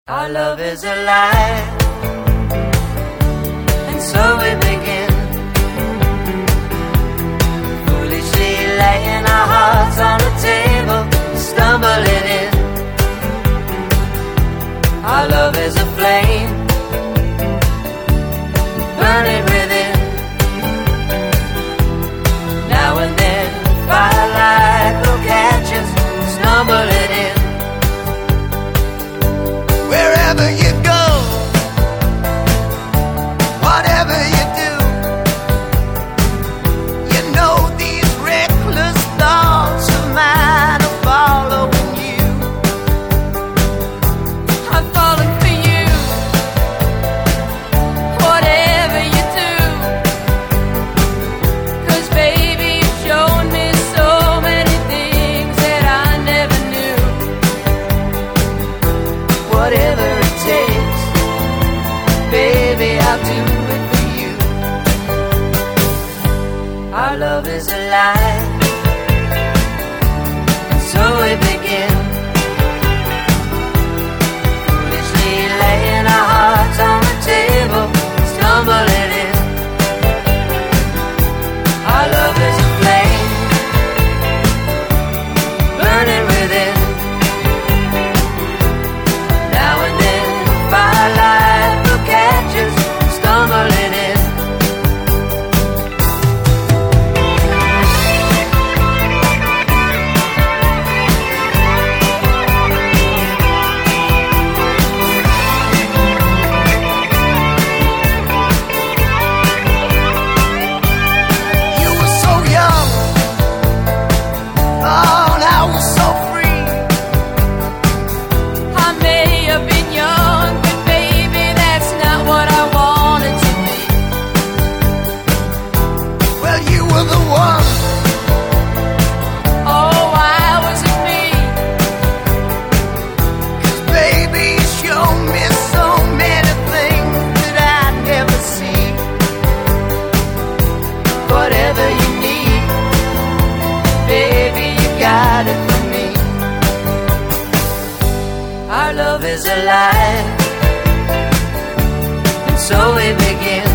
Our love is alive, and so we begin, foolishly laying our hearts on the table, stumbling in. Our love is a flame, burning within. Now and then, firelight will catch us, stumbling in. Wherever you go, whatever you do, you know these reckless thoughts of mine are following you. I'm falling for you, whatever you do, 'cause baby you've shown me so many things that I never knew. Whatever it takes, baby, I'll do it for you. Our love is alive, and so we begin, foolishly laying our hearts on the table, stumbling in. Our love is a flame, burning within. Now and then, firelight will catch us, stumbling in. You were so young, oh, and I was so free. I may have been young, but baby, that's not what I wanted to be. Well, you were the one. Oh, why was it me? 'Cause baby, you showed me so many things that I'd never see. Whatever you need, baby, you got it for me. Our love is alive, and so we begin,